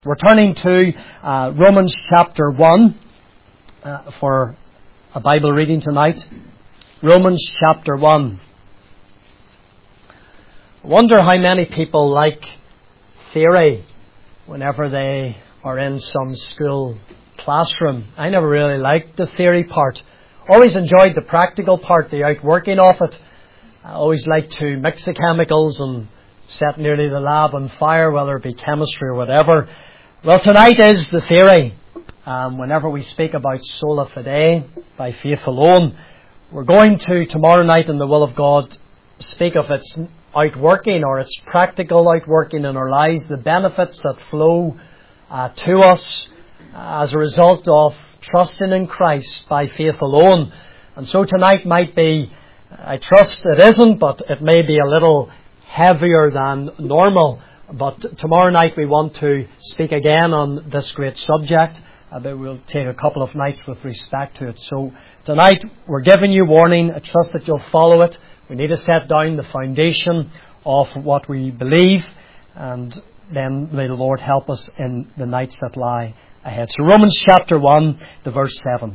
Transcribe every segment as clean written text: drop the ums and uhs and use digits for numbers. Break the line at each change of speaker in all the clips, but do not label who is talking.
We're turning to Romans chapter 1 for a Bible reading tonight. Romans chapter 1. I wonder how many people like theory whenever they are in some school classroom. I never really liked the theory part. Always enjoyed the practical part, the outworking of it. I always liked to mix the chemicals and set nearly the lab on fire, whether it be chemistry or whatever. Well, tonight is the theory. Whenever we speak about sola fide, by faith alone, we're going to, tomorrow night in the will of God, speak of its outworking or its practical outworking in our lives, the benefits that flow to us as a result of trusting in Christ by faith alone. And so tonight might be, I trust it isn't, but it may be a little heavier than normal. But tomorrow night we want to speak again on this great subject. But we'll take a couple of nights with respect to it. So tonight we're giving you warning. I trust that you'll follow it. We need to set down the foundation of what we believe. And then may the Lord help us in the nights that lie ahead. So Romans chapter 1, the verse 7.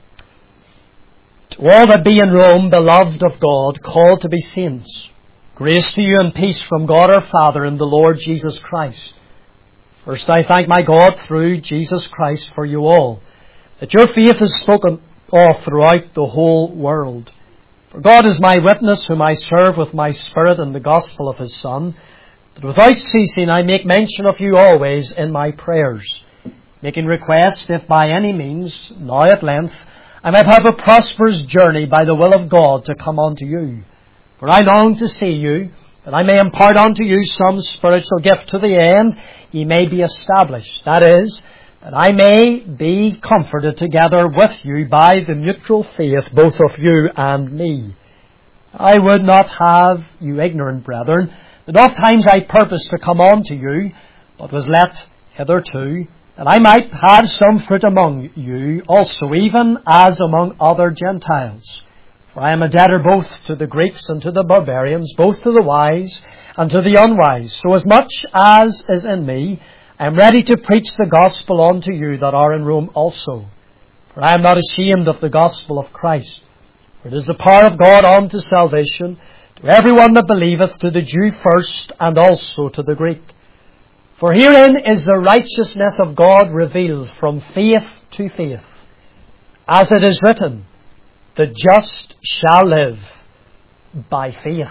To all that be in Rome, beloved of God, called to be saints, grace to you and peace from God our Father and the Lord Jesus Christ. First I thank my God through Jesus Christ for you all, that your faith is spoken of throughout the whole world. For God is my witness, whom I serve with my spirit in the gospel of his Son, that without ceasing I make mention of you always in my prayers, making request, if by any means, now at length, I might have a prosperous journey by the will of God to come unto you. For I long to see you, that I may impart unto you some spiritual gift to the end ye may be established. That is, that I may be comforted together with you by the mutual faith, both of you and me. I would not have you ignorant, brethren, that oft times I purposed to come unto you, but was let hitherto, that I might have some fruit among you also, even as among other Gentiles. For I am a debtor both to the Greeks and to the barbarians, both to the wise and to the unwise. So as much as is in me, I am ready to preach the gospel unto you that are in Rome also. For I am not ashamed of the gospel of Christ. For it is the power of God unto salvation, to everyone that believeth, to the Jew first, and also to the Greek. For herein is the righteousness of God revealed from faith to faith. As it is written, the just shall live by faith.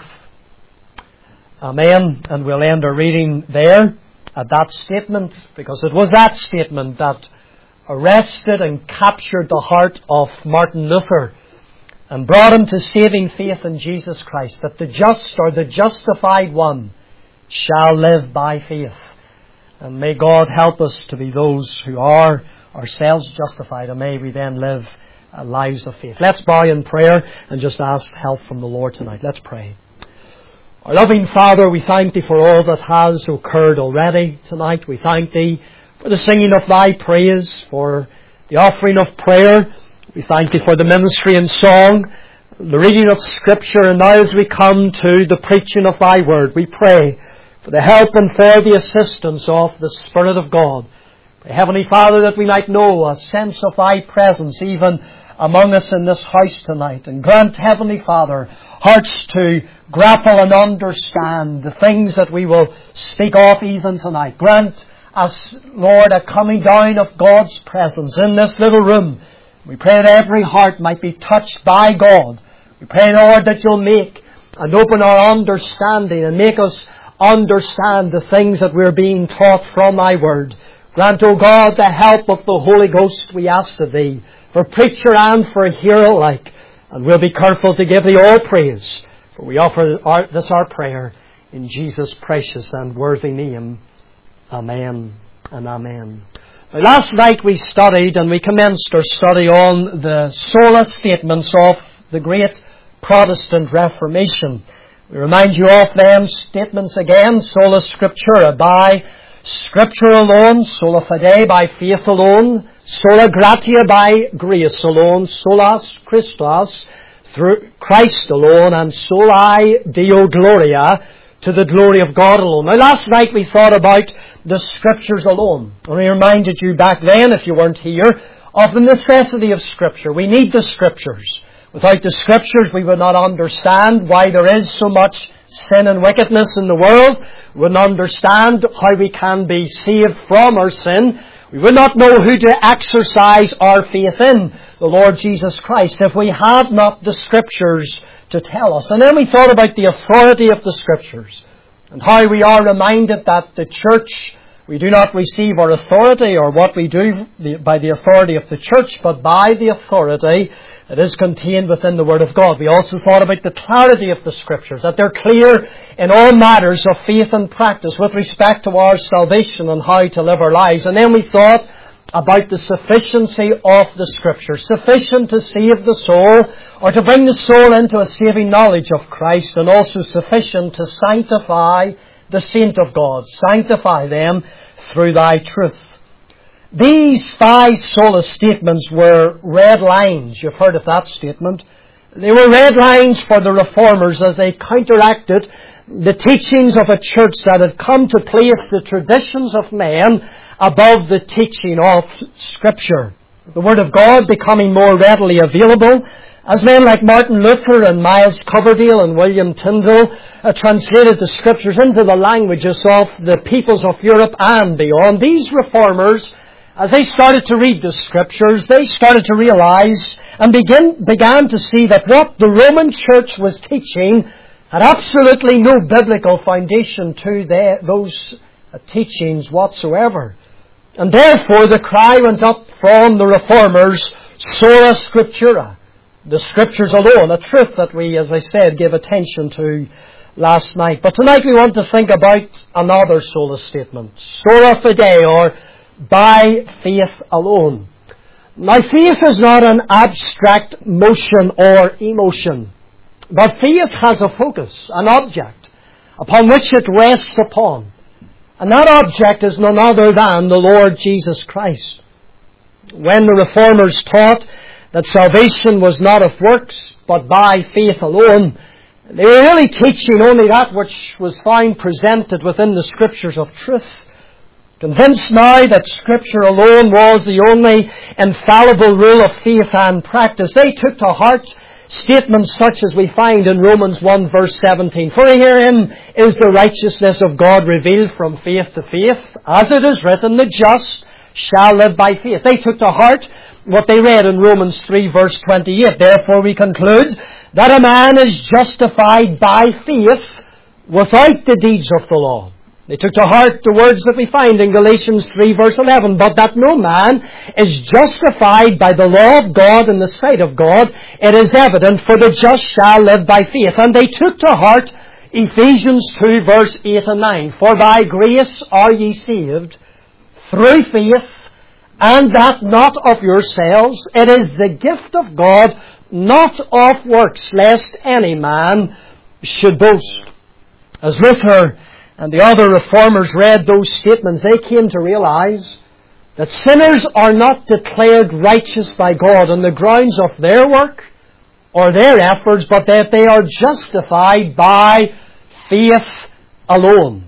Amen. And we'll end our reading there at that statement, because it was that statement that arrested and captured the heart of Martin Luther and brought him to saving faith in Jesus Christ, that the just or the justified one shall live by faith. And may God help us to be those who are ourselves justified, and may we then live lives of faith. Let's bow in prayer and just ask help from the Lord tonight. Let's pray. Our loving Father, we thank Thee for all that has occurred already tonight. We thank Thee for the singing of Thy praise, for the offering of prayer. We thank Thee for the ministry and song, the reading of Scripture, and now as we come to the preaching of Thy Word, we pray for the help and for the assistance of the Spirit of God. Pray, Heavenly Father, that we might know a sense of Thy presence even among us in this house tonight. And grant, Heavenly Father, hearts to grapple and understand the things that we will speak of even tonight. Grant us, Lord, a coming down of God's presence in this little room. We pray that every heart might be touched by God. We pray, Lord, that You'll make and open our understanding and make us understand the things that we're being taught from Thy Word. Grant, O God, the help of the Holy Ghost, we ask of Thee, for preacher and for hearer alike. And we'll be careful to give Thee all praise, for we offer this our prayer in Jesus' precious and worthy name. Amen and amen. Now, last night we studied and we commenced our study on the sola statements of the great Protestant Reformation. We remind you of them statements again: sola scriptura, by Scripture alone; sola fide, by faith alone; sola gratia, by grace alone; solas Christus, through Christ alone; and soli Deo gloria, to the glory of God alone. Now, last night we thought about the Scriptures alone. And we reminded you back then, if you weren't here, of the necessity of Scripture. We need the Scriptures. Without the Scriptures, we would not understand why there is so much sin and wickedness in the world. We would not understand how we can be saved from our sin. We would not know who to exercise our faith in, the Lord Jesus Christ, if we had not the Scriptures to tell us. And then we thought about the authority of the Scriptures and how we are reminded that the church, we do not receive our authority or what we do by the authority of the church, but by the authority that is contained within the Word of God. We also thought about the clarity of the Scriptures, that they're clear in all matters of faith and practice with respect to our salvation and how to live our lives. And then we thought about the sufficiency of the Scriptures, sufficient to save the soul or to bring the soul into a saving knowledge of Christ, and also sufficient to sanctify the saint of God, sanctify them through thy truth. These 5 sola statements were red lines. You've heard of that statement. They were red lines for the Reformers as they counteracted the teachings of a church that had come to place the traditions of men above the teaching of Scripture. The Word of God becoming more readily available as men like Martin Luther and Miles Coverdale and William Tyndale translated the Scriptures into the languages of the peoples of Europe and beyond. These Reformers, as they started to read the Scriptures, they started to realize and began to see that what the Roman Church was teaching had absolutely no biblical foundation to those teachings whatsoever. And therefore the cry went up from the Reformers, sola scriptura, the Scriptures alone, a truth that we, as I said, gave attention to last night. But tonight we want to think about another sola statement, sola fide, or by faith alone. Now, faith is not an abstract motion or emotion, but faith has a focus, an object, upon which it rests upon. And that object is none other than the Lord Jesus Christ. When the Reformers taught that salvation was not of works, but by faith alone, they were really teaching only that which was found presented within the Scriptures of truth. Convinced now that Scripture alone was the only infallible rule of faith and practice, they took to heart statements such as we find in Romans 1 verse 17. For herein is the righteousness of God revealed from faith to faith, as it is written, the just shall live by faith. They took to heart what they read in Romans 3 verse 28. Therefore we conclude that a man is justified by faith without the deeds of the law. They took to heart the words that we find in Galatians 3 verse 11, but that no man is justified by the law of God in the sight of God, it is evident, for the just shall live by faith. And they took to heart Ephesians 2 verse 8 and 9, for by grace are ye saved through faith, and that not of yourselves, it is the gift of God, not of works, lest any man should boast. As Luther and the other Reformers read those statements, they came to realize that sinners are not declared righteous by God on the grounds of their work or their efforts, but that they are justified by faith alone.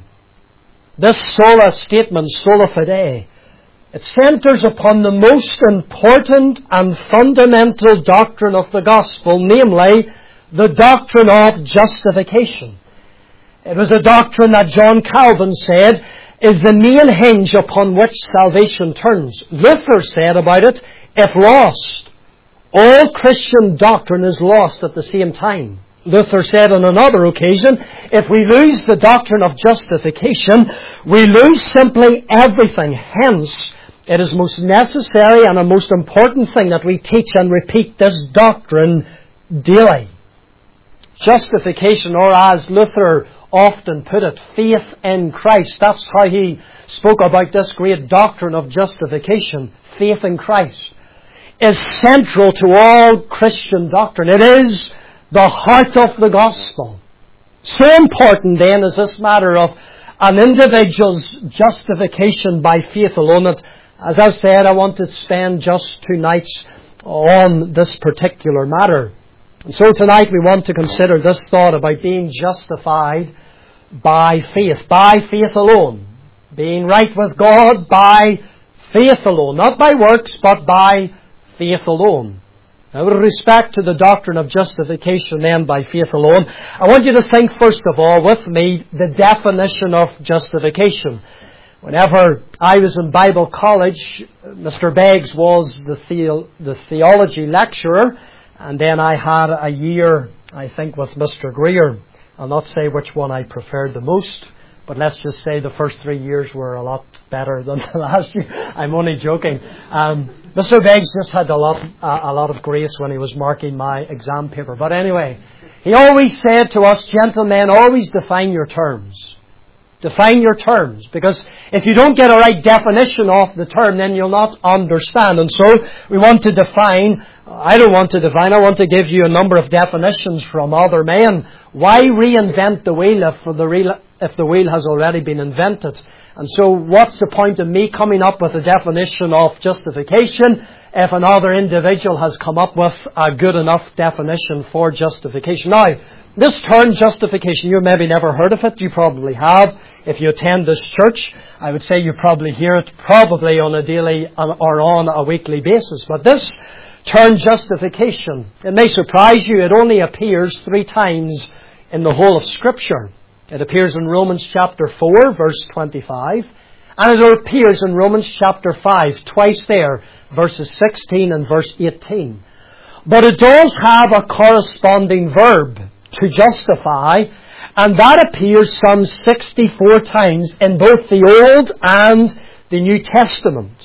This sola statement, sola fide, it centers upon the most important and fundamental doctrine of the gospel, namely the doctrine of justification. It was a doctrine that John Calvin said is the main hinge upon which salvation turns. Luther said about it, if lost, all Christian doctrine is lost at the same time. Luther said on another occasion, if we lose the doctrine of justification, we lose simply everything. Hence, it is most necessary and a most important thing that we teach and repeat this doctrine daily. Justification, or as Luther often put it, faith in Christ. That's how he spoke about this great doctrine of justification. Faith in Christ is central to all Christian doctrine. It is the heart of the gospel. So important then is this matter of an individual's justification by faith alone that, as I've said, I want to spend just 2 nights on this particular matter. And so tonight we want to consider this thought about being justified by faith alone. Being right with God by faith alone, not by works, but by faith alone. Now, with respect to the doctrine of justification then by faith alone, I want you to think first of all with me the definition of justification. Whenever I was in Bible college, Mr. Beggs was the theology lecturer, and then I had a year, I think, with Mr. Greer. I'll not say which one I preferred the most, but let's just say the first 3 years were a lot better than the last year. I'm only joking. Mr. Beggs just had a lot of grace when he was marking my exam paper. But anyway, he always said to us, gentlemen, always define your terms. Define your terms, because if you don't get a right definition of the term, then you'll not understand. And so we want to define. I don't want to define. I want to give you a number of definitions from other men. Why reinvent the wheel if the wheel has already been invented? And so what's the point of me coming up with a definition of justification if another individual has come up with a good enough definition for justification? Now, this term justification, you maybe never heard of it. You probably have. If you attend this church, I would say you probably hear it probably on a daily or on a weekly basis. But this term justification, it may surprise you, it only appears 3 times in the whole of Scripture. It appears in Romans chapter 4, verse 25. And it appears in Romans chapter 5, twice there, verses 16 and verse 18. But it does have a corresponding verb, to justify, and that appears some 64 times in both the Old and the New Testament.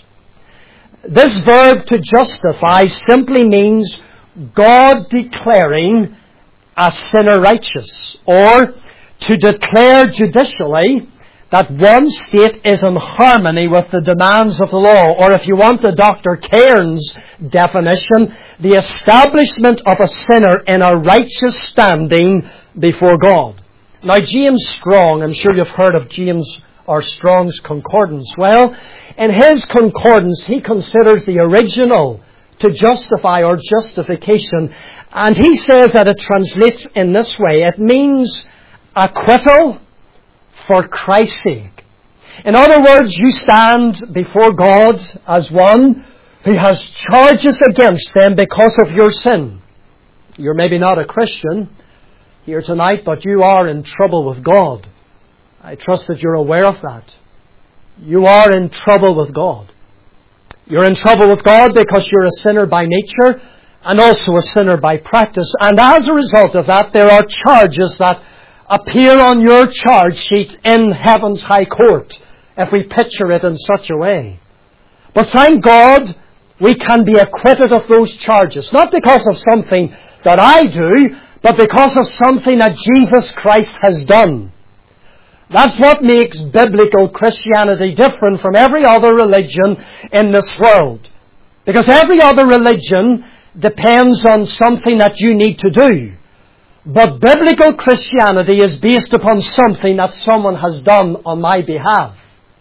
This verb to justify simply means God declaring a sinner righteous, or to declare judicially that one state is in harmony with the demands of the law, or if you want the Dr. Cairns definition, the establishment of a sinner in a righteous standing before God. Now, James Strong, I'm sure you've heard of James or Strong's Concordance. Well, in his concordance, he considers the original to justify or justification, and he says that it translates in this way. It means acquittal for Christ's sake. In other words, you stand before God as one who has charges against them because of your sin. You're maybe not a Christian here tonight, but you are in trouble with God. I trust that you're aware of that. You are in trouble with God. You're in trouble with God because you're a sinner by nature and also a sinner by practice. And as a result of that, there are charges that appear on your charge sheet in heaven's high court, if we picture it in such a way. But thank God, we can be acquitted of those charges, not because of something that I do, but because of something that Jesus Christ has done. That's what makes biblical Christianity different from every other religion in this world. Because every other religion depends on something that you need to do. But biblical Christianity is based upon something that someone has done on my behalf.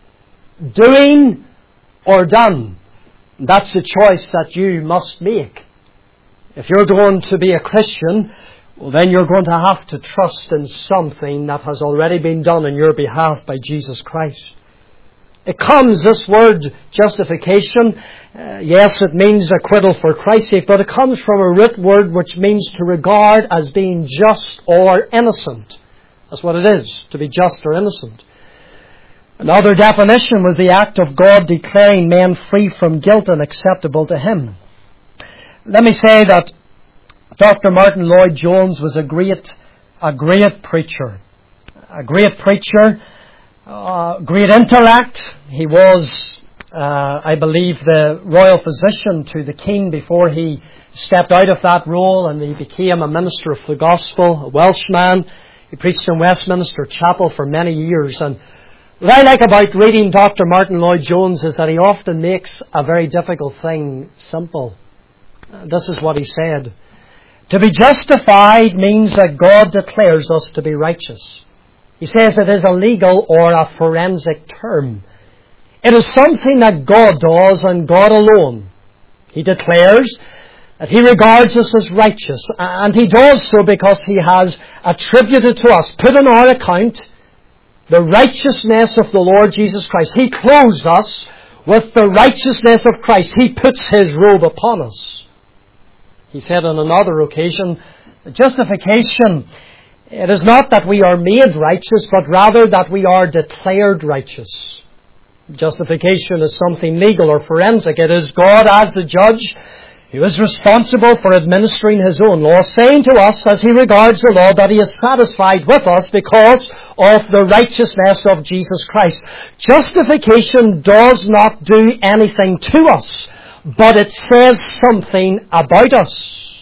Doing or done. That's the choice that you must make. If you're going to be a Christian, well, then you're going to have to trust in something that has already been done on your behalf by Jesus Christ. It comes, this word justification, yes, it means acquittal for Christ's sake, but it comes from a root word which means to regard as being just or innocent. That's what it is, to be just or innocent. Another definition was the act of God declaring men free from guilt and acceptable to Him. Let me say that Dr. Martin Lloyd-Jones was a great preacher. A great preacher. Great intellect. He was, I believe, the royal physician to the king before he stepped out of that role and he became a minister of the gospel, a Welshman. He preached in Westminster Chapel for many years. And what I like about reading Dr. Martin Lloyd-Jones is that he often makes a very difficult thing simple. This is what he said. To be justified means that God declares us to be righteous. He says it is a legal or a forensic term. It is something that God does and God alone. He declares that He regards us as righteous, and He does so because He has attributed to us, put on our account, the righteousness of the Lord Jesus Christ. He clothes us with the righteousness of Christ. He puts His robe upon us. He said on another occasion, justification, it is not that we are made righteous, but rather that we are declared righteous. Justification is something legal or forensic. It is God as the judge who is responsible for administering His own law, saying to us as He regards the law that He is satisfied with us because of the righteousness of Jesus Christ. Justification does not do anything to us, but it says something about us.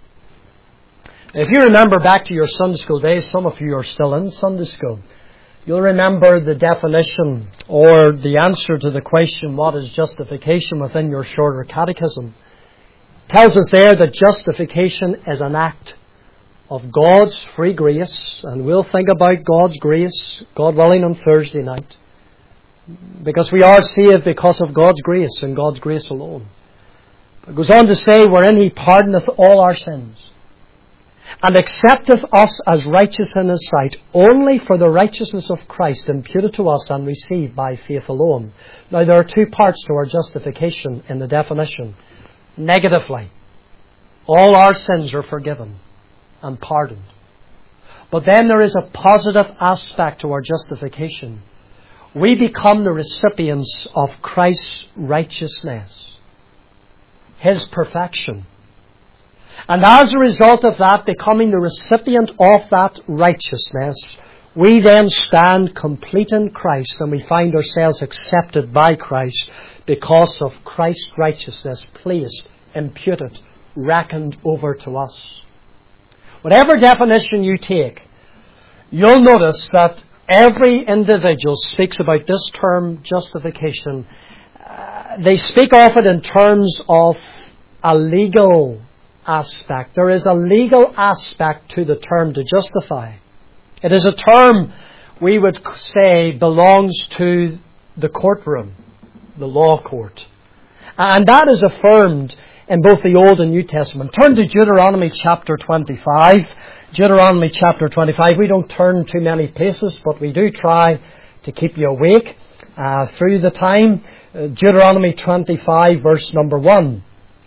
If you remember back to your Sunday school days, some of you are still in Sunday school, you'll remember the definition or the answer to the question, what is justification, within your shorter catechism. It tells us there that justification is an act of God's free grace, and we'll think about God's grace, God willing, on Thursday night. Because we are saved because of God's grace and God's grace alone. It goes on to say, wherein He pardoneth all our sins, and accepteth us as righteous in His sight, only for the righteousness of Christ imputed to us and received by faith alone. Now there are two parts to our justification in the definition. Negatively, all our sins are forgiven and pardoned. But then there is a positive aspect to our justification. We become the recipients of Christ's righteousness, His perfection. And as a result of that, becoming the recipient of that righteousness, we then stand complete in Christ, and we find ourselves accepted by Christ because of Christ's righteousness placed, imputed, reckoned over to us. Whatever definition you take, you'll notice that every individual speaks about this term, justification. They speak of it in terms of a legal aspect. There is a legal aspect to the term to justify. It is a term we would say belongs to the courtroom, the law court. And that is affirmed in both the Old and New Testament. Turn to Deuteronomy chapter 25. Deuteronomy chapter 25. We don't turn too many places, but we do try to keep you awake through the time. Deuteronomy 25, verse number 1.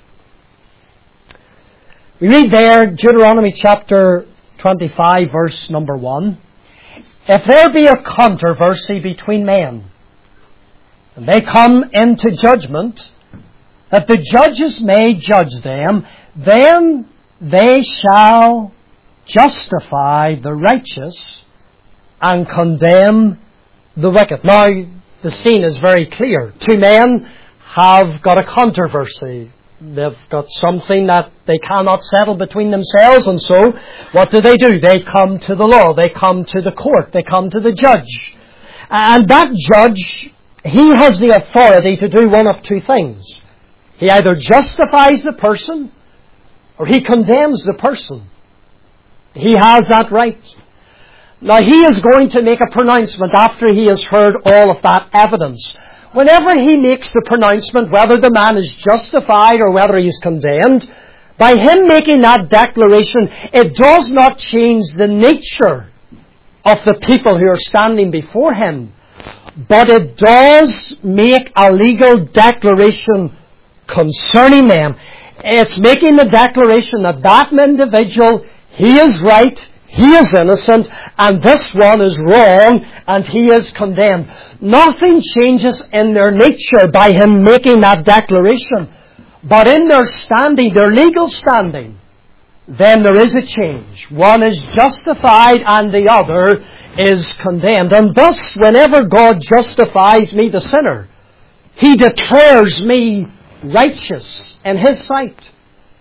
We read there, Deuteronomy chapter 25, verse number 1. If there be a controversy between men, and they come into judgment, that the judges may judge them, then they shall justify the righteous and condemn the wicked. Now, the scene is very clear. Two men have got a controversy. They've got something that they cannot settle between themselves, and so what do? They come to the law. They come to the court. They come to the judge. And that judge, he has the authority to do one of two things. He either justifies the person or he condemns the person. He has that right. Now, he is going to make a pronouncement after he has heard all of that evidence. Whenever he makes the pronouncement, whether the man is justified or whether he is condemned, by him making that declaration, it does not change the nature of the people who are standing before him, but it does make a legal declaration concerning them. It's making the declaration that that individual, he is right, he is innocent, and this one is wrong, and he is condemned. Nothing changes in their nature by him making that declaration. But in their standing, their legal standing, then there is a change. One is justified and the other is condemned. And thus, whenever God justifies me, the sinner, He declares me righteous in His sight.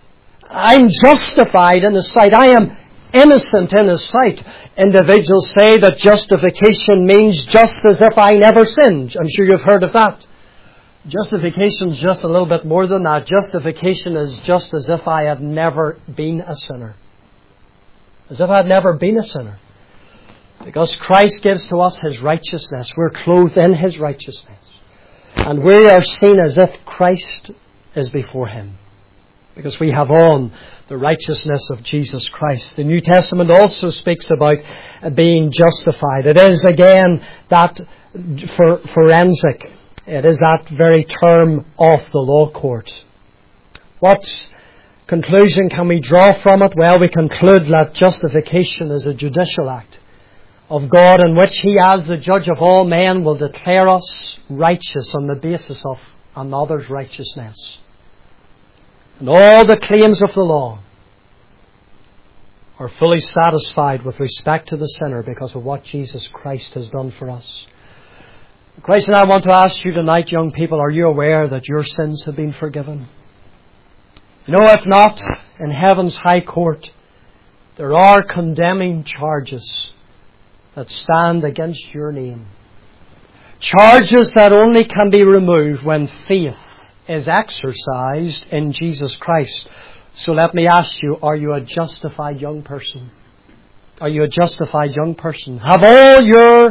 I'm justified in His sight. I am innocent in His sight. Individuals say that justification means just as if I never sinned. I'm sure you've heard of that. Justification is just a little bit more than that. Justification is just as if I had never been a sinner. As if I had never been a sinner. Because Christ gives to us His righteousness. We're clothed in His righteousness. And we are seen as if Christ is before Him. because we have on the righteousness of Jesus Christ. The New Testament also speaks about being justified. It is again that forensic. It is that very term of the law court. What conclusion can we draw from it? Well, we conclude that justification is a judicial act of God in which He, as the judge of all men, will declare us righteous on the basis of another's righteousness. And all the claims of the law are fully satisfied with respect to the sinner because of what Jesus Christ has done for us. Christ, and I want to ask you tonight, young people, are you aware that your sins have been forgiven? No, if not, in heaven's high court, there are condemning charges that stand against your name. Charges that only can be removed when faith is exercised in Jesus Christ. So let me ask you, are you a justified young person? Are you a justified young person? Have all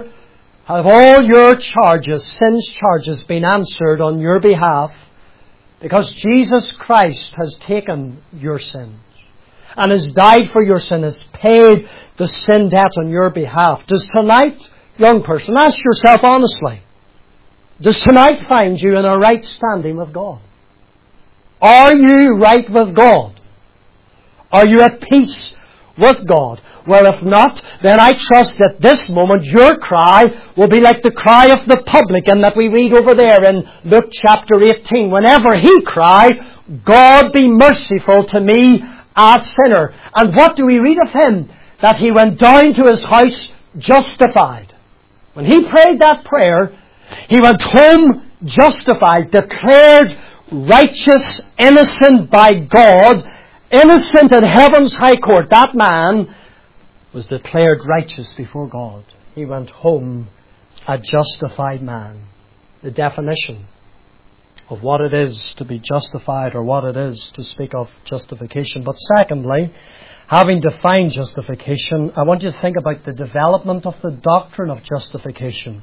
your charges, sin's charges, been answered on your behalf? Because Jesus Christ has taken your sins and has died for your sin, has paid the sin debt on your behalf. Does tonight, young person, ask yourself honestly, does tonight find you in a right standing with God? Are you right with God? Are you at peace with God? Well, if not, then I trust that this moment your cry will be like the cry of the publican that we read over there in Luke chapter 18. Whenever he cried, God be merciful to me, a sinner. And what do we read of him? That he went down to his house justified. When he prayed that prayer, he went home justified, declared righteous, innocent by God, innocent in heaven's high court. That man was declared righteous before God. He went home a justified man. The definition of what it is to be justified, or what it is to speak of justification. But secondly, having defined justification, I want you to think about the development of the doctrine of justification.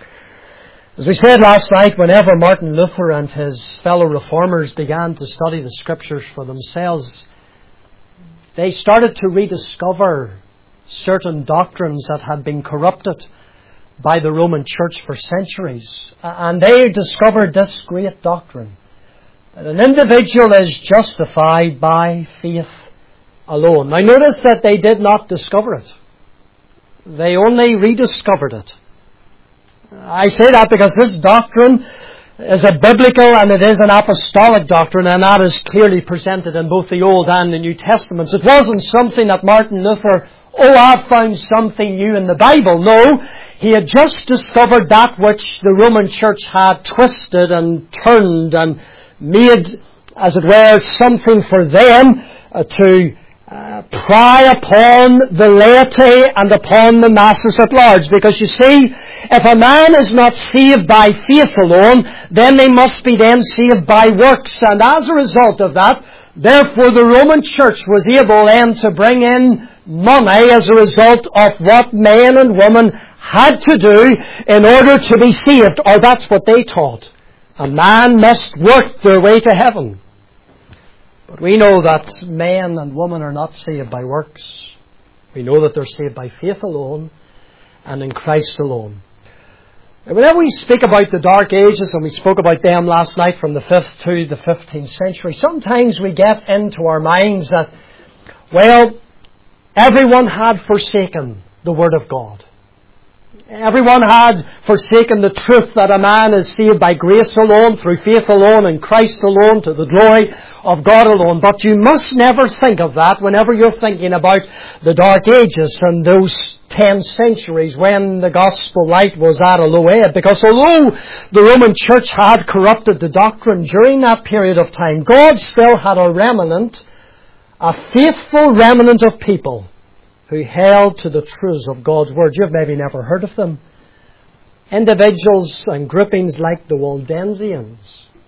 As we said last night, whenever Martin Luther and his fellow reformers began to study the Scriptures for themselves, they started to rediscover certain doctrines that had been corrupted by the Roman Church for centuries. And they discovered this great doctrine, that an individual is justified by faith alone. Now notice that they did not discover it. They only rediscovered it. I say that because this doctrine is a biblical and it is an apostolic doctrine, and that is clearly presented in both the Old and the New Testaments. It wasn't something that Martin Luther, I've found something new in the Bible. No, he had just discovered that which the Roman Church had twisted and turned and made, as it were, something for them to pry upon the laity and upon the masses at large. Because you see, if a man is not saved by faith alone, then they must be then saved by works. And as a result of that, therefore the Roman Church was able then to bring in money as a result of what men and women had to do in order to be saved. Or that's what they taught. A man must work their way to heaven. But we know that men and women are not saved by works. We know that they're saved by faith alone and in Christ alone. And whenever we speak about the Dark Ages, and we spoke about them last night from the 5th to the 15th century, sometimes we get into our minds that, well, everyone had forsaken the Word of God. Everyone had forsaken the truth that a man is saved by grace alone, through faith alone, in Christ alone, to the glory of God alone. But you must never think of that whenever you're thinking about the Dark Ages and those 10 centuries when the gospel light was at a low ebb. Because although the Roman Church had corrupted the doctrine during that period of time, God still had a remnant, a faithful remnant of people who held to the truths of God's Word. You've maybe never heard of them. Individuals and groupings like the Waldensians.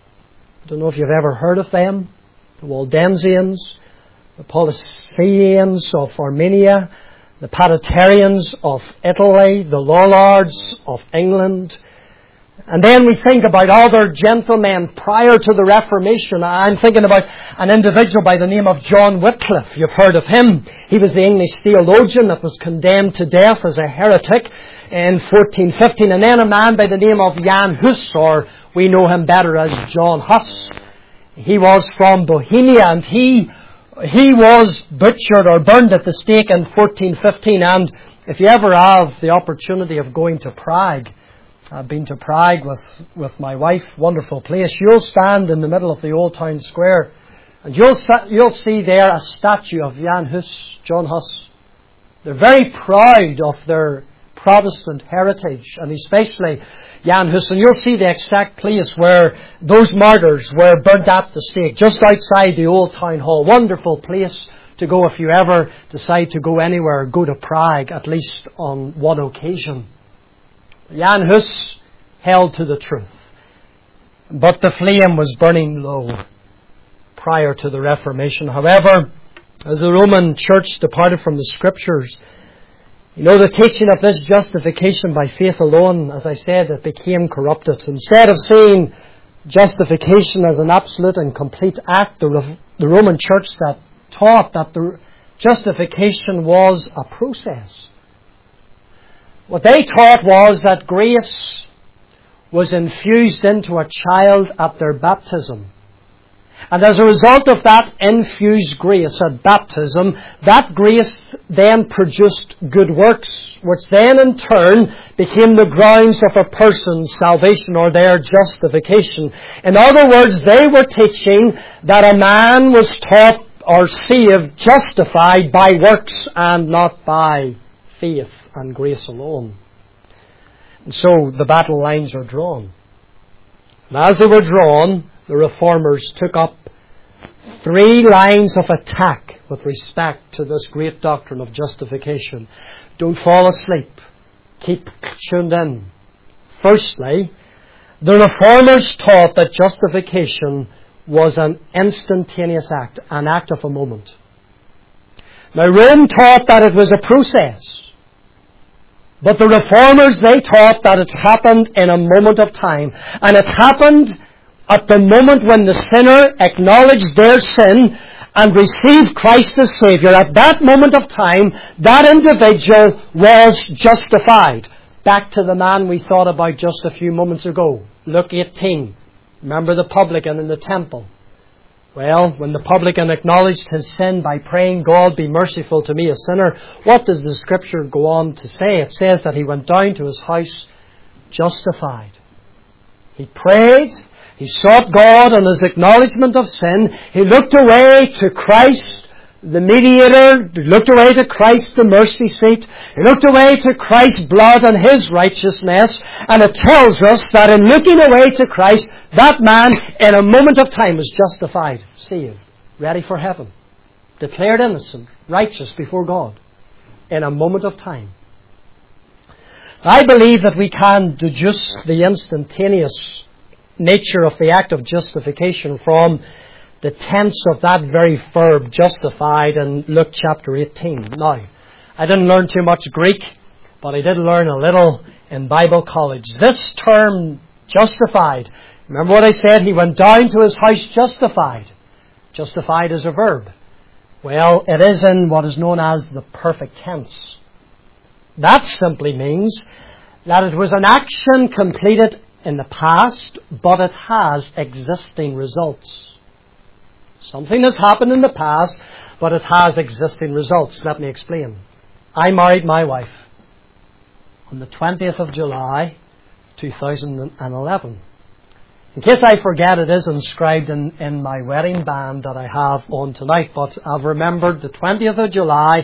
I don't know if you've ever heard of them. The Waldensians, the Paulicians of Armenia, the Patitarians of Italy, the Lollards of England, And then we think about other gentlemen prior to the Reformation. I'm thinking about an individual by the name of John Wycliffe. You've heard of him. He was the English theologian that was condemned to death as a heretic in 1415. And then a man by the name of Jan Hus, or we know him better as John Huss. He was from Bohemia, and he was butchered or burned at the stake in 1415. And if you ever have the opportunity of going to Prague, I've been to Prague with my wife, wonderful place. You'll stand in the middle of the old town square and you'll see there a statue of Jan Hus, John Huss. They're very proud of their Protestant heritage, and especially Jan Hus. And you'll see the exact place where those martyrs were burnt at the stake, just outside the old town hall. Wonderful place to go if you ever decide to go anywhere. Go to Prague, at least on one occasion. Jan Hus held to the truth, but the flame was burning low prior to the Reformation. However, as the Roman Church departed from the Scriptures, the teaching of this justification by faith alone, as I said, it became corrupted. Instead of seeing justification as an absolute and complete act, the Roman Church that taught that the justification was a process. What they taught was that grace was infused into a child at their baptism. And as a result of that infused grace at baptism, that grace then produced good works, which then in turn became the grounds of a person's salvation or their justification. In other words, they were teaching that a man was taught or saved, justified by works and not by faith and grace alone. And so the battle lines are drawn. And as they were drawn, the Reformers took up 3 lines of attack with respect to this great doctrine of justification. Don't fall asleep. Keep tuned in. Firstly, the Reformers taught that justification was an instantaneous act, an act of a moment. Now, Rome taught that it was a process. But the Reformers, they taught that it happened in a moment of time. And it happened at the moment when the sinner acknowledged their sin and received Christ as Saviour. At that moment of time, that individual was justified. Back to the man we thought about just a few moments ago. Luke 18. Remember the publican in the temple? Well, when the publican acknowledged his sin by praying, God, be merciful to me, a sinner, what does the Scripture go on to say? It says that he went down to his house justified. He prayed, he sought God on his acknowledgement of sin, he looked away to Christ, the mediator, he looked away to Christ, the mercy seat, he looked away to Christ's blood and his righteousness, and it tells us that in looking away to Christ, that man in a moment of time was justified, saved, ready for heaven, declared innocent, righteous before God, in a moment of time. I believe that we can deduce the instantaneous nature of the act of justification from the tense of that very verb, justified, in Luke chapter 18. Now, I didn't learn too much Greek, but I did learn a little in Bible college. This term, justified, remember what I said? He went down to his house justified. Justified is a verb. Well, it is in what is known as the perfect tense. That simply means that it was an action completed in the past, but it has existing results. Something has happened in the past, but it has existing results. Let me explain. I married my wife on the 20th of July, 2011. In case I forget, it is inscribed in my wedding band that I have on tonight, but I've remembered the 20th of July,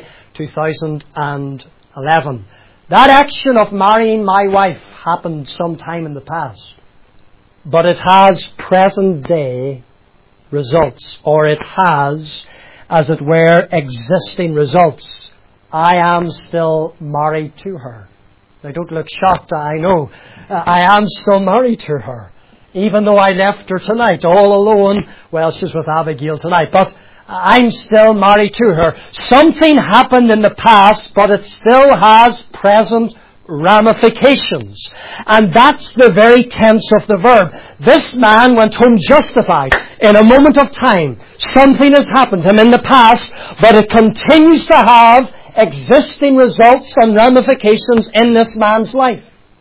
2011. That action of marrying my wife happened sometime in the past, but it has present day results, or it has, as it were, existing results. I am still married to her. Now, don't look shocked, I know. I am still married to her. Even though I left her tonight, all alone. Well, she's with Abigail tonight, but I'm still married to her. Something happened in the past, but it still has present ramifications. And that's the very tense of the verb. This man went home justified in a moment of time. Something has happened to him in the past, but it continues to have existing results and ramifications in this man's life.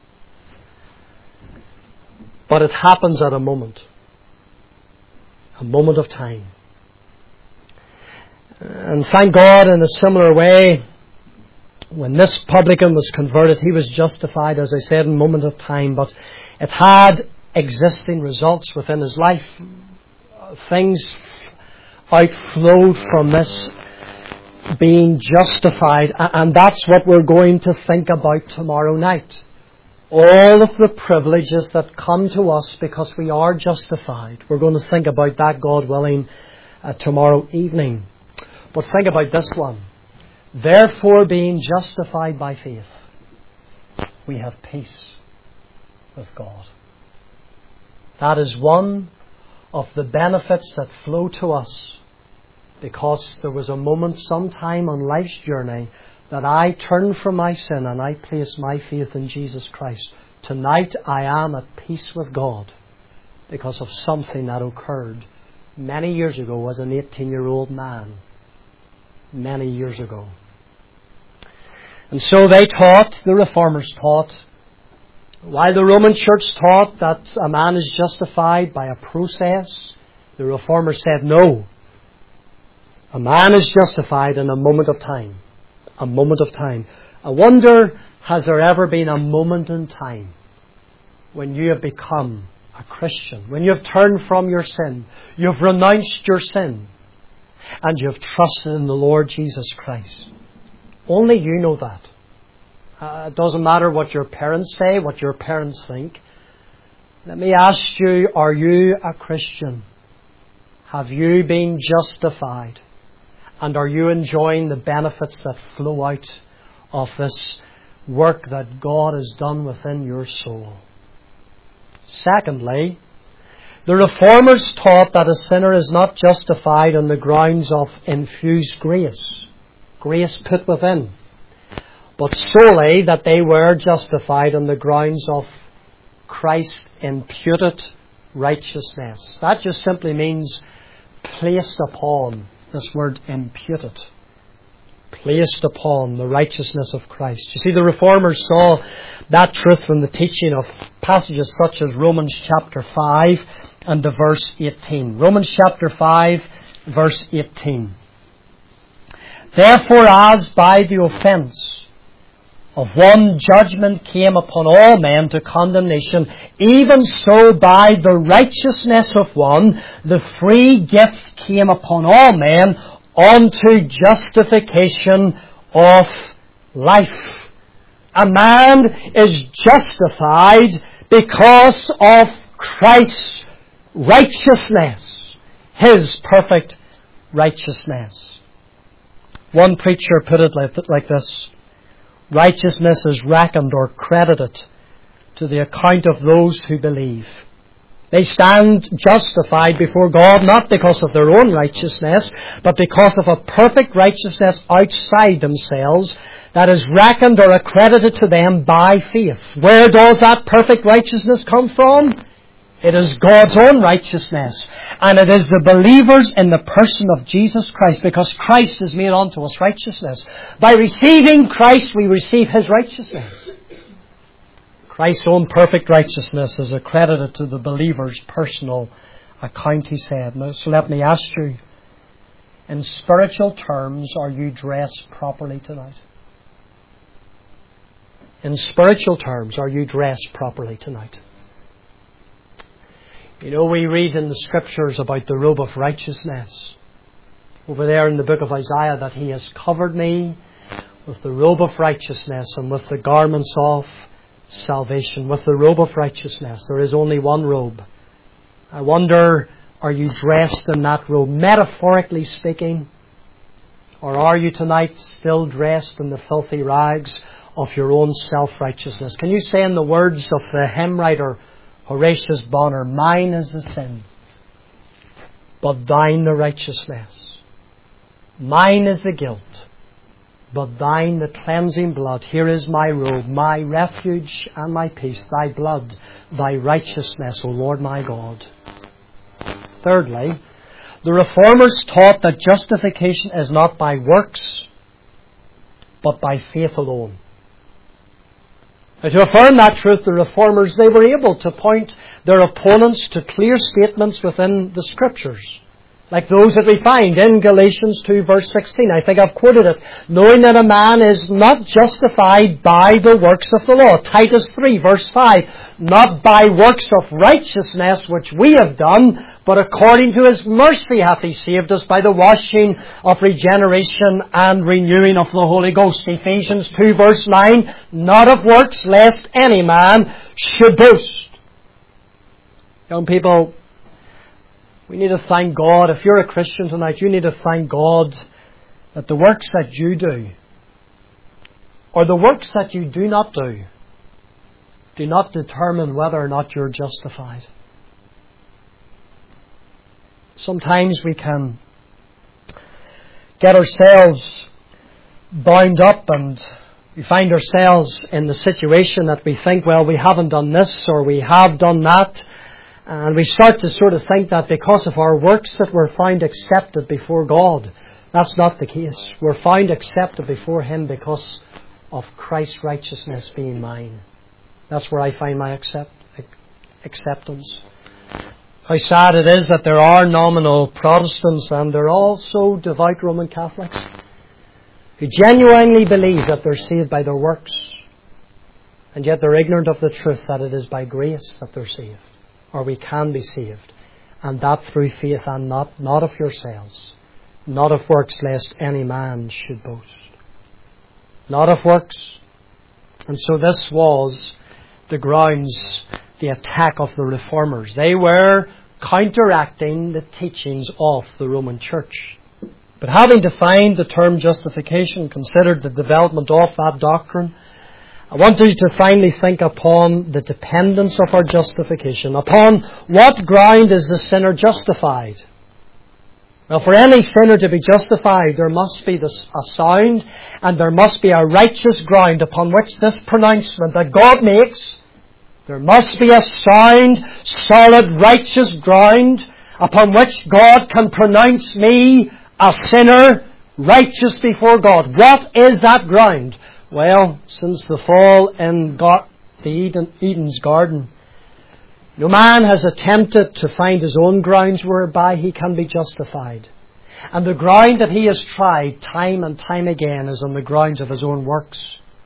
But it happens at a moment of time. And thank God, in a similar way, when this publican was converted, he was justified, as I said, in a moment of time, but it had existing results within his life. Things outflowed from this being justified, and that's what we're going to think about tomorrow night. All of the privileges that come to us because we are justified. We're going to think about that, God willing, tomorrow evening. But think about this one. Therefore, being justified by faith, we have peace with God. That is one of the benefits that flow to us because there was a moment sometime on life's journey that I turned from my sin and I placed my faith in Jesus Christ. Tonight I am at peace with God because of something that occurred many years ago as an 18-year-old man. Many years ago. And so they taught, the Reformers taught, while the Roman Church taught that a man is justified by a process, the Reformers said no. A man is justified in a moment of time. A moment of time. I wonder, has there ever been a moment in time when you have become a Christian, when you have turned from your sin, you have renounced your sin, and you have trusted in the Lord Jesus Christ? Only you know that. It doesn't matter what your parents say, what your parents think. Let me ask you, are you a Christian? Have you been justified? And are you enjoying the benefits that flow out of this work that God has done within your soul? Secondly, the Reformers taught that a sinner is not justified on the grounds of infused grace, grace put within, but solely that they were justified on the grounds of Christ's imputed righteousness. That just simply means placed upon. This word imputed. Placed upon the righteousness of Christ. You see, the Reformers saw that truth from the teaching of passages such as Romans chapter 5 and the verse 18. Romans chapter 5, verse 18. Therefore, as by the offence of one judgment came upon all men to condemnation, even so by the righteousness of one the free gift came upon all men unto justification of life. A man is justified because of Christ's righteousness, His perfect righteousness. One preacher put it like this: righteousness is reckoned or credited to the account of those who believe. They stand justified before God not because of their own righteousness, but because of a perfect righteousness outside themselves that is reckoned or accredited to them by faith. Where does that perfect righteousness come from? It is God's own righteousness. And it is the believers in the person of Jesus Christ, because Christ has made unto us righteousness. By receiving Christ, we receive His righteousness. Christ's own perfect righteousness is accredited to the believer's personal account, he said. Now, so let me ask you, in spiritual terms, are you dressed properly tonight? In spiritual terms, are you dressed properly tonight? You know, we read in the Scriptures about the robe of righteousness. Over there in the book of Isaiah, that He has covered me with the robe of righteousness and with the garments of salvation. With the robe of righteousness. There is only one robe. I wonder, are you dressed in that robe, metaphorically speaking? Or are you tonight still dressed in the filthy rags of your own self-righteousness? Can you say in the words of the hymn writer Horatius Bonner, mine is the sin, but thine the righteousness. Mine is the guilt, but thine the cleansing blood. Here is my robe, my refuge and my peace, thy blood, thy righteousness, O Lord my God. Thirdly, the Reformers taught that justification is not by works, but by faith alone. Now, to affirm that truth, the Reformers, they were able to point their opponents to clear statements within the Scriptures, like those that we find in Galatians 2 verse 16. I think I've quoted it. Knowing that a man is not justified by the works of the law. Titus 3 verse 5. Not by works of righteousness which we have done, but according to His mercy hath He saved us by the washing of regeneration and renewing of the Holy Ghost. Ephesians 2 verse 9. Not of works, lest any man should boast. Young people, we need to thank God. If you're a Christian tonight, you need to thank God that the works that you do, or the works that you do not determine whether or not you're justified. Sometimes we can get ourselves bound up and we find ourselves in the situation that we think, well, we haven't done this or we have done that. And we start to sort of think that because of our works that we're found accepted before God. That's not the case. We're found accepted before Him because of Christ's righteousness being mine. That's where I find my acceptance. How sad it is that there are nominal Protestants and there are also devout Roman Catholics who genuinely believe that they're saved by their works, and yet they're ignorant of the truth that it is by grace that they're saved. Or we can be saved, and that through faith, and not of yourselves, not of works, lest any man should boast. Not of works. And so this was the grounds, the attack of the Reformers. They were counteracting the teachings of the Roman Church. But having defined the term justification, considered the development of that doctrine, I want you to finally think upon the dependence of our justification. Upon what ground is the sinner justified? Well, for any sinner to be justified, there must be a sound and there must be a righteous ground upon which this pronouncement that God makes, there must be a sound, solid, righteous ground upon which God can pronounce me, a sinner, righteous before God. What is that ground? Well, since the fall in Eden's garden, no man has attempted to find his own grounds whereby he can be justified. And the ground that he has tried time and time again is on the grounds of his own works.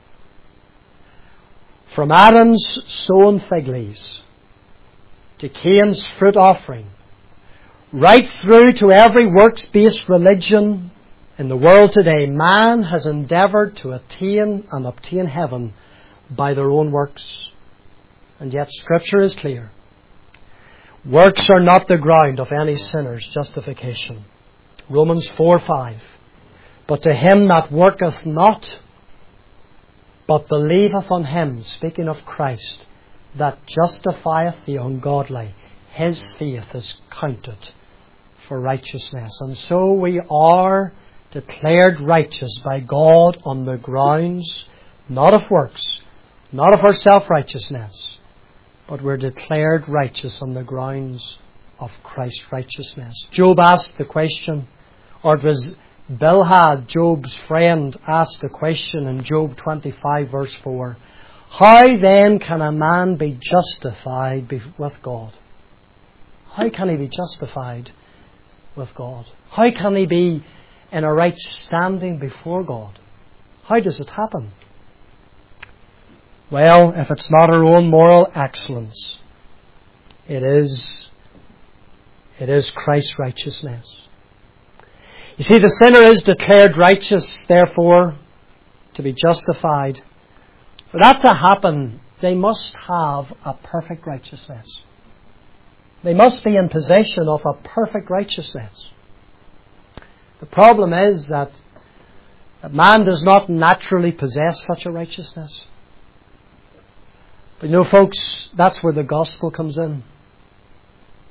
From Adam's sown fig leaves to Cain's fruit offering, right through to every works-based religion in the world today, man has endeavoured to attain and obtain heaven by their own works. And yet Scripture is clear. Works are not the ground of any sinner's justification. Romans 4:5. But to him that worketh not, but believeth on Him, speaking of Christ, that justifieth the ungodly, his faith is counted for righteousness. And so we are declared righteous by God on the grounds, not of works, not of our self-righteousness, but we're declared righteous on the grounds of Christ's righteousness. Job asked the question, or it was Bilhad, Job's friend, asked the question in Job 25 verse 4. How then can a man be justified with God? How can he be justified with God? How can he be in a right standing before God? How does it happen? Well, if it's not our own moral excellence, it is Christ's righteousness. You see, the sinner is declared righteous, therefore, to be justified. For that to happen, they must have a perfect righteousness. They must be in possession of a perfect righteousness. The problem is that man does not naturally possess such a righteousness. But you know, folks, that's where the gospel comes in.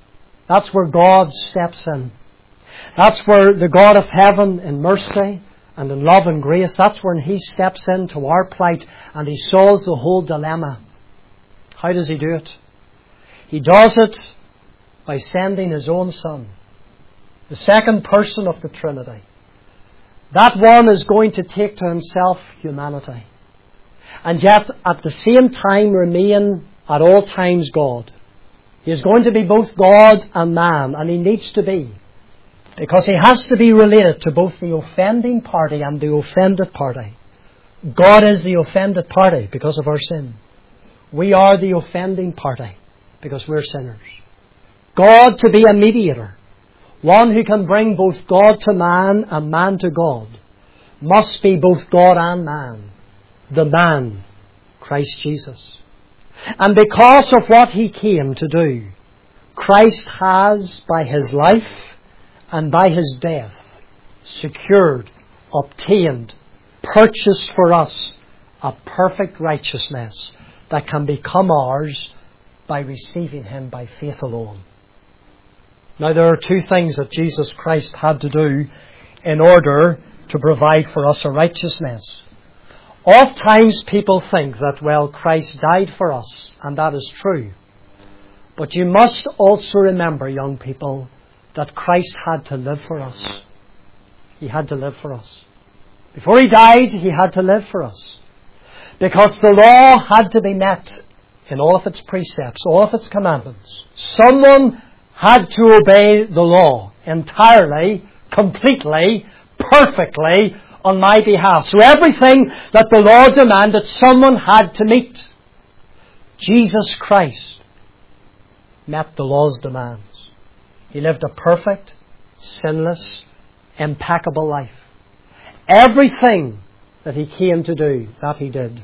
That's where God steps in. That's where the God of heaven in mercy and in love and grace, that's when He steps into our plight and He solves the whole dilemma. How does He do it? He does it by sending His own Son, the second person of the Trinity. That one is going to take to Himself humanity, and yet at the same time remain at all times God. He is going to be both God and man, and He needs to be, because He has to be related to both the offending party and the offended party. God is the offended party because of our sin. We are the offending party because we're sinners. God to be a mediator, one who can bring both God to man and man to God, must be both God and man. The man, Christ Jesus. And because of what He came to do, Christ has, by His life and by His death, secured, obtained, purchased for us a perfect righteousness that can become ours by receiving Him by faith alone. Now, there are two things that Jesus Christ had to do in order to provide for us a righteousness. Oftentimes people think that, well, Christ died for us, and that is true. But you must also remember, young people, that Christ had to live for us. He had to live for us. Before He died, He had to live for us. Because the law had to be met in all of its precepts, all of its commandments. Someone had to obey the law entirely, completely, perfectly on my behalf. So everything that the law demanded, someone had to meet. Jesus Christ met the law's demands. He lived a perfect, sinless, impeccable life. Everything that He came to do, that He did.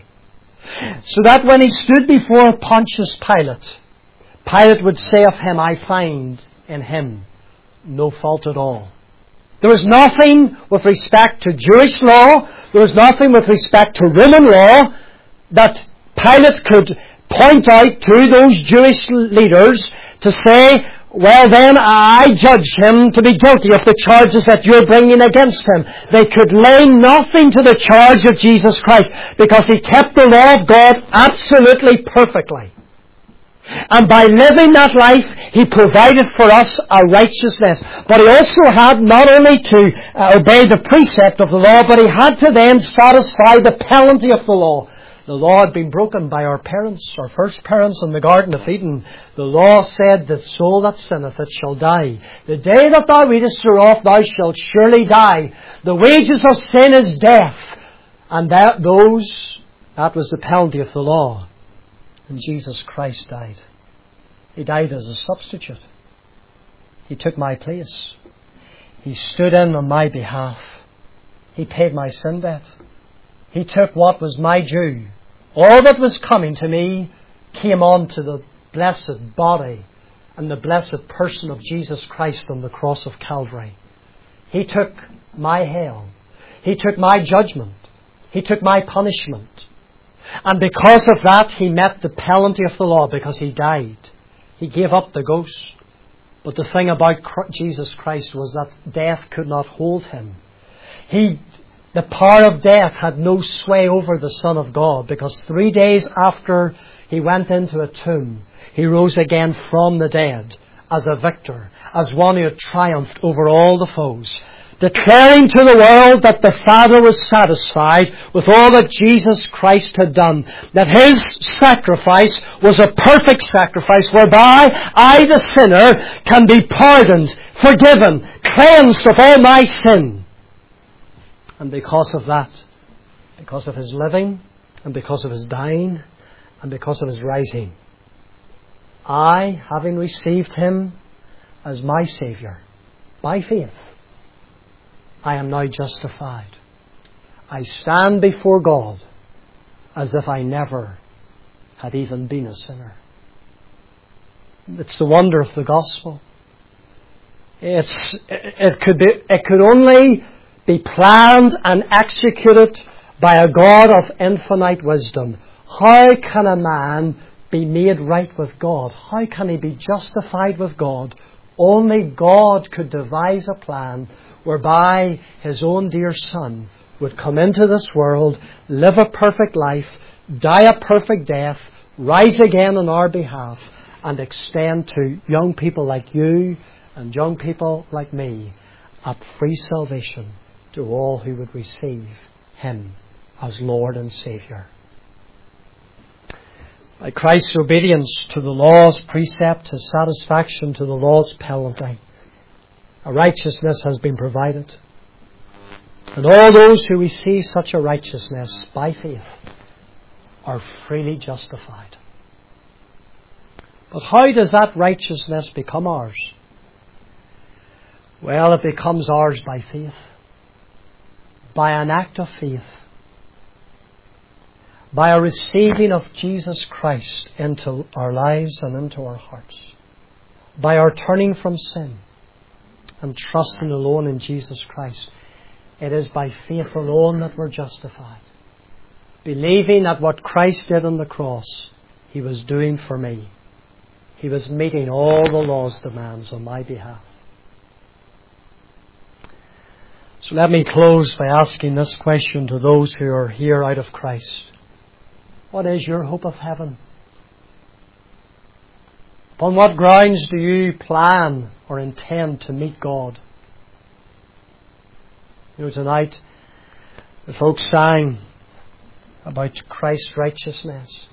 So that when He stood before Pontius Pilate, Pilate would say of Him, I find in Him no fault at all. There was nothing with respect to Jewish law, there was nothing with respect to Roman law that Pilate could point out to those Jewish leaders to say, well then I judge Him to be guilty of the charges that you're bringing against Him. They could lay nothing to the charge of Jesus Christ because He kept the law of God absolutely perfectly. And by living that life, He provided for us a righteousness. But He also had not only to obey the precept of the law, but He had to then satisfy the penalty of the law. The law had been broken by our parents, our first parents in the Garden of Eden. The law said, the soul that sinneth, it shall die. The day that thou readest thereof, thou shalt surely die. The wages of sin is death. And that was the penalty of the law. And Jesus Christ died. He died as a substitute. He took my place. He stood in on my behalf. He paid my sin debt. He took what was my due. All that was coming to me came on to the blessed body and the blessed person of Jesus Christ on the cross of Calvary. He took my hell. He took my judgment. He took my punishment. And because of that, He met the penalty of the law because He died. He gave up the ghost. But the thing about Jesus Christ was that death could not hold Him. The power of death had no sway over the Son of God, because 3 days after He went into a tomb, He rose again from the dead as a victor, as one who had triumphed over all the foes, declaring to the world that the Father was satisfied with all that Jesus Christ had done, that His sacrifice was a perfect sacrifice whereby I, the sinner, can be pardoned, forgiven, cleansed of all my sin. And because of that, because of His living, and because of His dying, and because of His rising, I, having received Him as my Saviour, by faith, I am now justified. I stand before God as if I never had even been a sinner. It's the wonder of the gospel. It could only be planned and executed by a God of infinite wisdom. How can a man be made right with God? How can he be justified with God? Only God could devise a plan whereby His own dear Son would come into this world, live a perfect life, die a perfect death, rise again on our behalf, and extend to young people like you and young people like me a free salvation to all who would receive Him as Lord and Saviour. By Christ's obedience to the law's precept, His satisfaction to the law's penalty, a righteousness has been provided. And all those who receive such a righteousness by faith are freely justified. But how does that righteousness become ours? Well, it becomes ours by faith. By an act of faith. By a receiving of Jesus Christ into our lives and into our hearts. By our turning from sin and trusting alone in Jesus Christ. It is by faith alone that we're justified. Believing that what Christ did on the cross, He was doing for me. He was meeting all the law's demands on my behalf. So let me close by asking this question to those who are here out of Christ. What is your hope of heaven? Upon what grounds do you plan or intend to meet God? Tonight the folks sang about Christ's righteousness.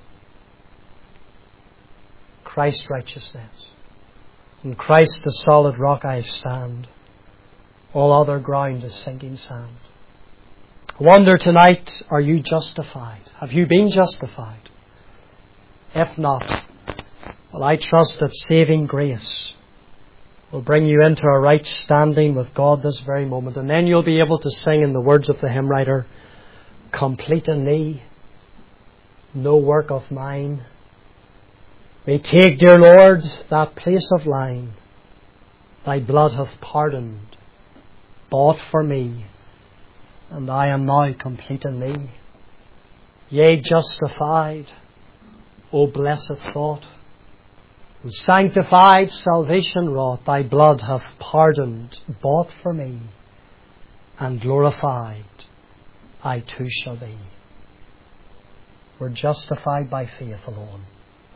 Christ's righteousness. In Christ the solid rock I stand. All other ground is sinking sand. I wonder tonight, are you justified? Have you been justified? If not, well, I trust that saving grace will bring you into a right standing with God this very moment. And then you'll be able to sing in the words of the hymn writer, complete in Thee, no work of mine. May take, dear Lord, that place of thine. Thy blood hath pardoned, bought for me, and I am now complete in Thee. Yea, justified, O blessed thought, and sanctified, salvation wrought, Thy blood hath pardoned, bought for me, and glorified I too shall be. We're justified by faith alone.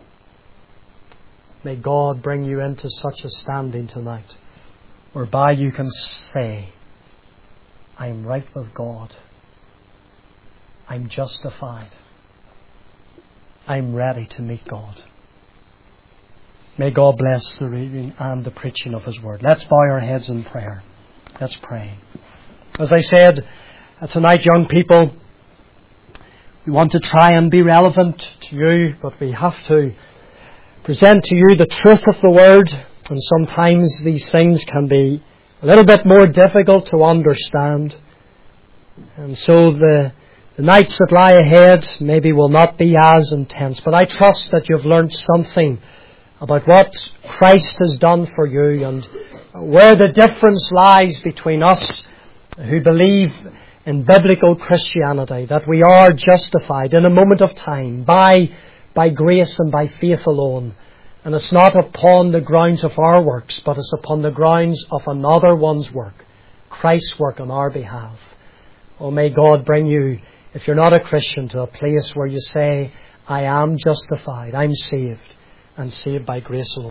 May God bring you into such a standing tonight, whereby you can say, I'm right with God. I'm justified. I'm ready to meet God. May God bless the reading and the preaching of His Word. Let's bow our heads in prayer. Let's pray. As I said, tonight, young people, we want to try and be relevant to you, but we have to present to you the truth of the Word, and sometimes these things can be a little bit more difficult to understand. And so the nights that lie ahead maybe will not be as intense, but I trust that you've learned something about what Christ has done for you and where the difference lies between us who believe in biblical Christianity, that we are justified in a moment of time by grace and by faith alone. And it's not upon the grounds of our works, but it's upon the grounds of another one's work, Christ's work on our behalf. Oh, may God bring you, if you're not a Christian, to a place where you say, I am justified, I'm saved, and saved by grace alone.